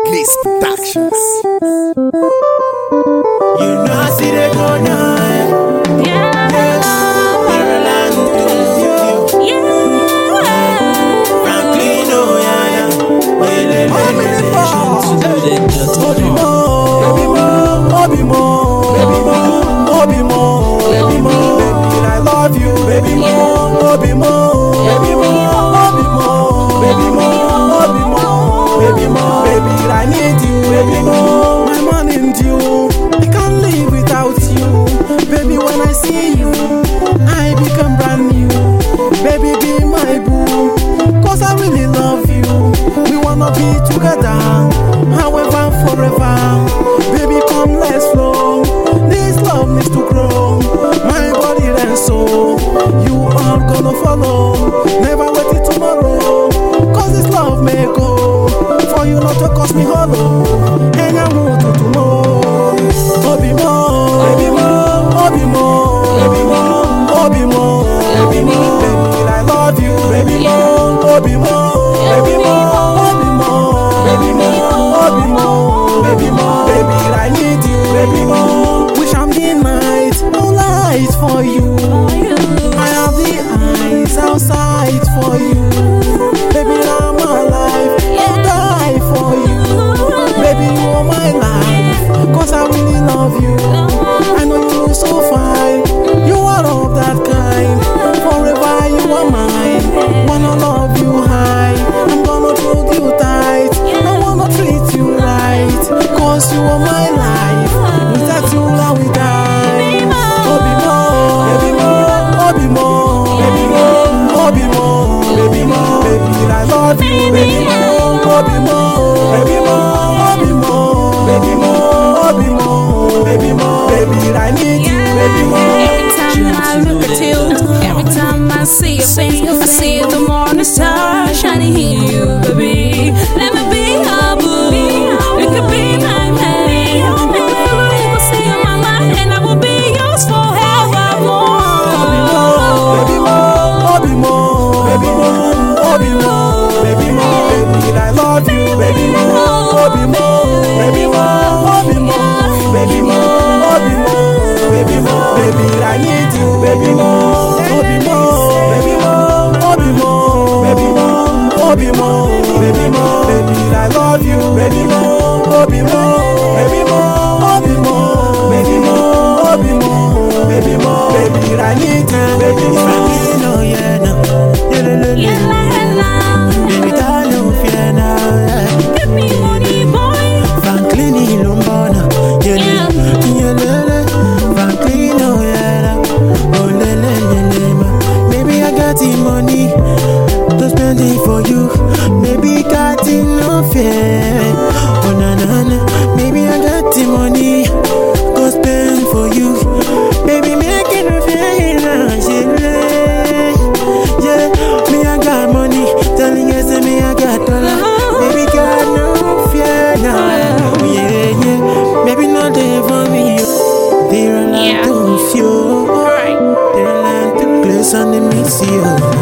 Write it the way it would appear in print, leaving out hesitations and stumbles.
Gliss Productions. You know I see they go now. Yeah. Ireland to you. Franklin, oh yeah. Obi Mo, baby Mo, baby Mo, baby I love you, baby Mo, Obi Mo, baby Mo, Obi Mo, baby Mo, Obi Mo, baby Mo, baby I need you, baby Mo, my man and you, I can't live without you, baby when I see you, I become brand new, baby be my boo, cause I really love you, we wanna be together, however forever, baby come let's flow, this love needs to grow, my body and soul, you are gonna follow, never wait till tomorrow, cause this love may go, for you not to cost me hollow, and I want to know, Obi Mo, baby Mo, Obi Mo, baby Mo, Obi Mo, baby Mo, baby I love you, baby Mo, Obi Mo, baby Mo, Obi Mo, baby Mo, Obi Mo, baby Mo, baby I need you, baby Mo, wish I'm the night, no light for you, I have the eyes outside for you, baby I'm alive, I'll die for you, baby you are my life, cause I really love you, I know you look so fine, you are of that kind, forever you are mine, wanna love you high, I'm gonna hold you tight, I wanna treat you right, cause you are my life, without you I will die, Obi Mo, baby Mo, Obi Mo, baby Mo, Obi Mo, baby Mo, baby I love you, baby Mo, Obi Mo, baby Mo, Obi Mo, baby Mo, Obi Mo, baby Mo, baby I need you, baby Mo. Every time I look at you, every time I see your face, I see the morning star shining in you, baby. Let me be your boo, you can be my man. Whenever you will see in my life, and I will be yours forevermore. Obi Mo, baby Mo, Obi Mo, baby Mo, Obi Mo, baby Mo, baby I love you, baby Mo, Obi Mo, baby Mo, Obi Mo, baby Mo, Obi Mo, baby Mo, baby I need you, baby Mo, Obi Mo, baby Mo, Obi Mo, baby Mo, Obi Mo, baby Mo, baby I love you, baby Mo, Obi Mo, baby Mo, Obi Mo, baby Mo, Obi Mo, baby Mo, baby I need you, baby Mo. Give me money, boy. Franklin Ilumbona, Franklin, oh yeah, oh maybe I got the money to spend it for you. Maybe got no fear. Oh na na na, maybe I got the money to spend for you. Baby, make it feel like yeah, me I got money, telling you say me I got dollar. Baby, got no fear now. Yeah, maybe not there for me. They're allowed to feel. They're allowed to place on the mix, you.